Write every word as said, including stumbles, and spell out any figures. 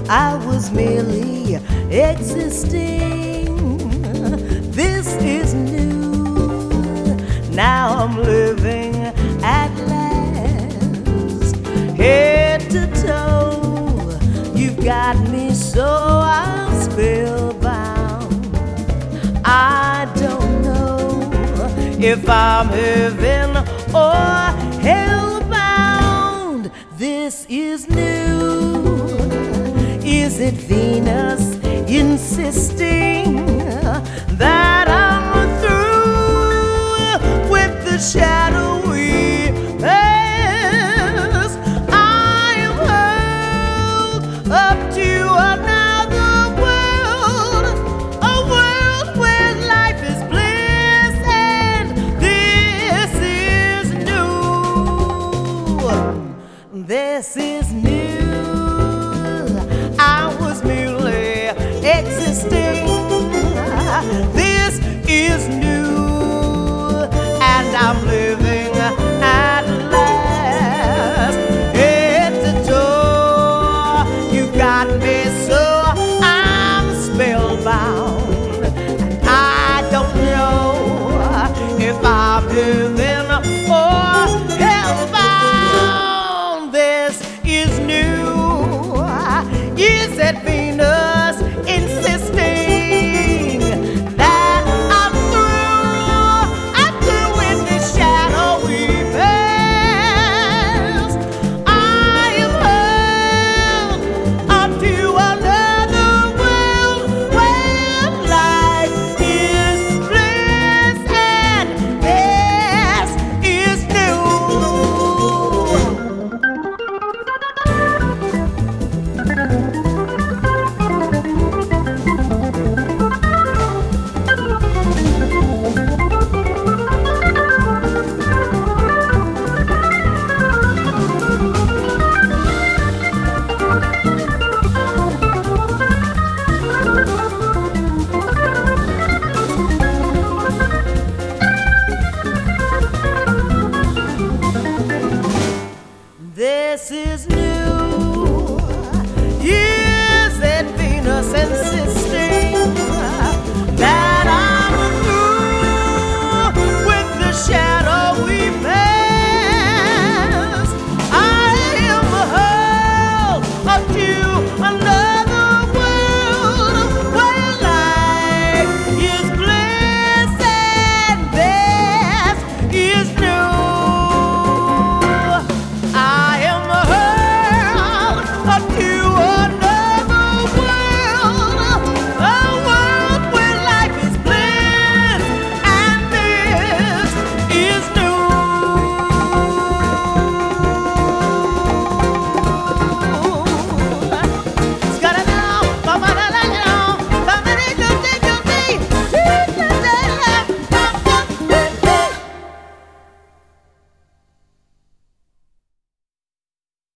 I was merely existing. This is new. Now I'm living at last, head to toe. You've got me so I'm spellbound. I don't know if I'm heaven or hellbound. This is new. Is it Venus insisting that I'm through with the shadowy past? I am hurled up to another world, a world where life is bliss, and this is new. This is new. I was merely existing. This is new, and I'm living at last, head to toe. You got me so I'm spellbound, and I don't know if I'm heaven or hellbound. This is new. Is it Venus insisting that I'm through? I'm through with this shadowy past. I am hurled up to another world where life is bliss, and this is new. This is new.